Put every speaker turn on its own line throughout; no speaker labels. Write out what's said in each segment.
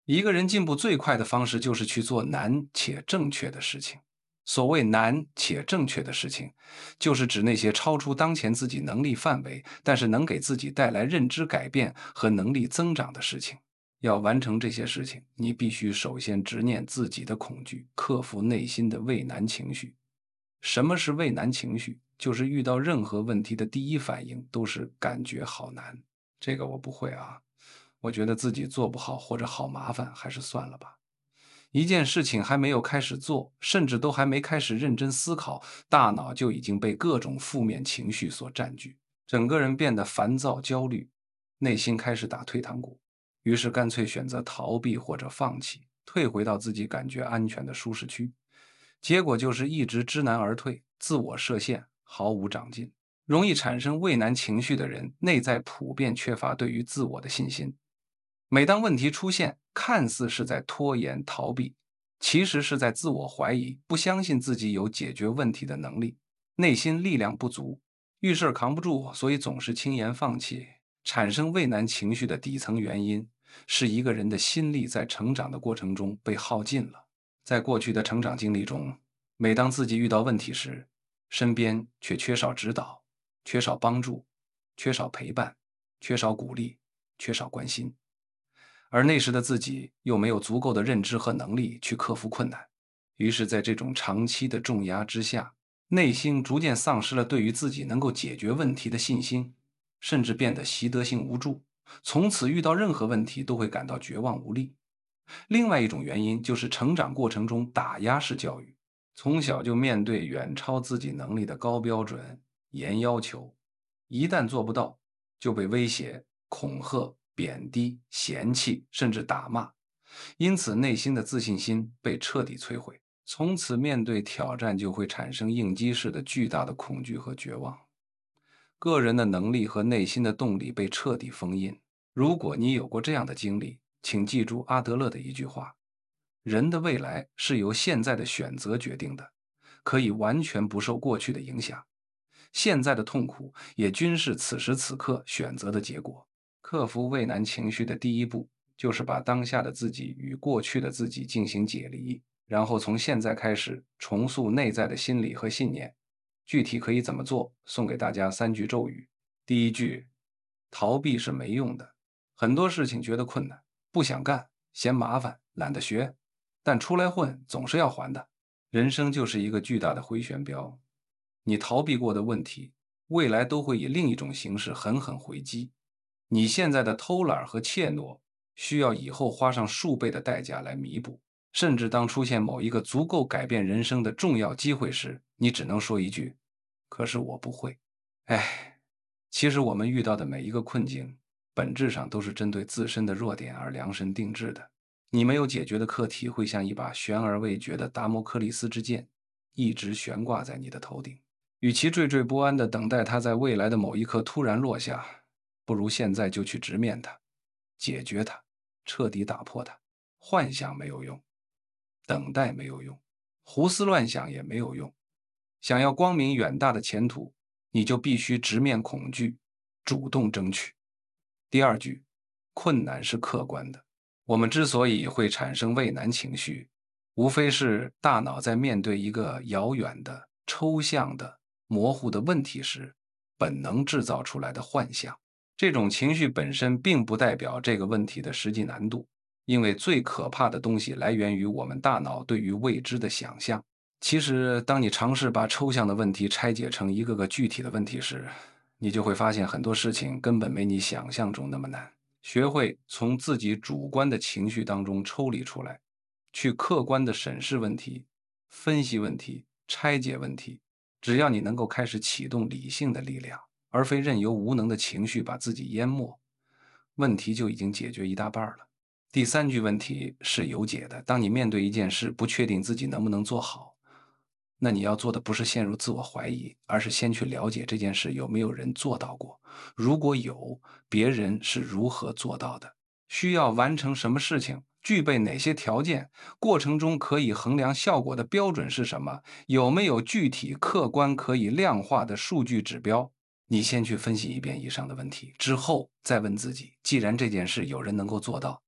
一个人进步最快的方式就是去做难且正确的事情。所谓难且正确的事情，就是指那些超出当前自己能力范围，但是能给自己带来认知改变和能力增长的事情。要完成这些事情，你必须首先直面自己的恐惧，克服内心的畏难情绪。什么是畏难情绪？就是遇到任何问题的第一反应都是感觉好难，这个我不会啊，我觉得自己做不好或者好麻烦，还是算了吧。一件事情还没有开始做，甚至都还没开始认真思考，大脑就已经被各种负面情绪所占据，整个人变得烦躁、焦虑，内心开始打退堂鼓，于是干脆选择逃避或者放弃，退回到自己感觉安全的舒适区。结果就是一直知难而退，自我设限，毫无长进。容易产生畏难情绪的人，内在普遍缺乏对于自我的信心。每当问题出现，看似是在拖延逃避，其实是在自我怀疑，不相信自己有解决问题的能力，内心力量不足，遇事扛不住，所以总是轻言放弃。产生畏难情绪的底层原因，是一个人的心力在成长的过程中被耗尽了。在过去的成长经历中，每当自己遇到问题时，身边却缺少指导，缺少帮助，缺少陪伴，缺少鼓励，缺少关心。而那时的自己又没有足够的认知和能力去克服困难，于是，在这种长期的重压之下，内心逐渐丧失了对于自己能够解决问题的信心，甚至变得习得性无助，从此遇到任何问题都会感到绝望无力。另外一种原因就是成长过程中打压式教育，从小就面对远超自己能力的高标准、严要求，一旦做不到，就被威胁、恐吓、贬低、嫌弃，甚至打骂，因此内心的自信心被彻底摧毁。从此面对挑战就会产生应激式的巨大的恐惧和绝望，个人的能力和内心的动力被彻底封印。如果你有过这样的经历，请记住阿德勒的一句话：人的未来是由现在的选择决定的，可以完全不受过去的影响。现在的痛苦也均是此时此刻选择的结果。克服畏难情绪的第一步，就是把当下的自己与过去的自己进行解离，然后从现在开始重塑内在的心理和信念。具体可以怎么做？送给大家3句咒语。第一句：逃避是没用的。很多事情觉得困难，不想干，嫌麻烦，懒得学，但出来混总是要还的。人生就是一个巨大的回旋镖，你逃避过的问题，未来都会以另一种形式狠狠回击。你现在的偷懒和怯懦，需要以后花上数倍的代价来弥补。甚至当出现某一个足够改变人生的重要机会时，你只能说一句：“可是我不会。”哎，其实我们遇到的每一个困境，本质上都是针对自身的弱点而量身定制的。你没有解决的课题，会像一把悬而未决的达摩克利斯之剑，一直悬挂在你的头顶。与其惴惴不安地等待它在未来的某一刻突然落下，不如现在就去直面它，解决它，彻底打破它。幻想没有用，等待没有用，胡思乱想也没有用。想要光明远大的前途，你就必须直面恐惧，主动争取。第二句，困难是客观的。我们之所以会产生畏难情绪，无非是大脑在面对一个遥远的、抽象的、模糊的问题时，本能制造出来的幻象。这种情绪本身并不代表这个问题的实际难度，因为最可怕的东西来源于我们大脑对于未知的想象。其实，当你尝试把抽象的问题拆解成一个个具体的问题时，你就会发现很多事情根本没你想象中那么难。学会从自己主观的情绪当中抽离出来，去客观的审视问题、分析问题、拆解问题。只要你能够开始启动理性的力量，而非任由无能的情绪把自己淹没，问题就已经解决一大半了。第三句问题是有解的。当你面对一件事，不确定自己能不能做好，那你要做的不是陷入自我怀疑，而是先去了解这件事有没有人做到过。如果有，别人是如何做到的？需要完成什么事情？具备哪些条件？过程中可以衡量效果的标准是什么？有没有具体客观可以量化的数据指标？你先去分析一遍以上的问题，之后再问自己：既然这件事有人能够做到，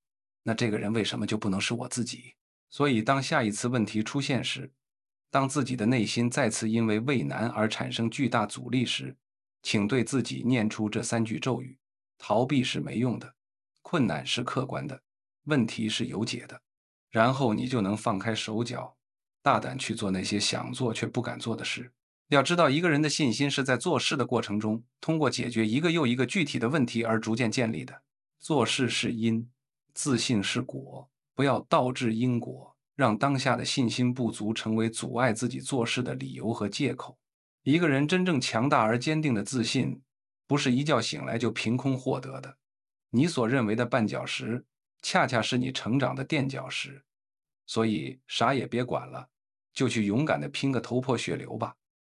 那这个人为什么就不能是我自己？所以，当下一次问题出现时，当自己的内心再次因为畏难而产生巨大阻力时，请对自己念出这3句咒语：逃避是没用的，困难是客观的，问题是有解的。然后你就能放开手脚，大胆去做那些想做却不敢做的事。要知道，一个人的信心是在做事的过程中，通过解决一个又一个具体的问题而逐渐建立的。做事是因，自信是果，不要倒置因果，让当下的信心不足成为阻碍自己做事的理由和借口。一个人真正强大而坚定的自信，不是一觉醒来就凭空获得的。你所认为的绊脚石，恰恰是你成长的垫脚石。所以啥也别管了，就去勇敢地拼个头破血流吧。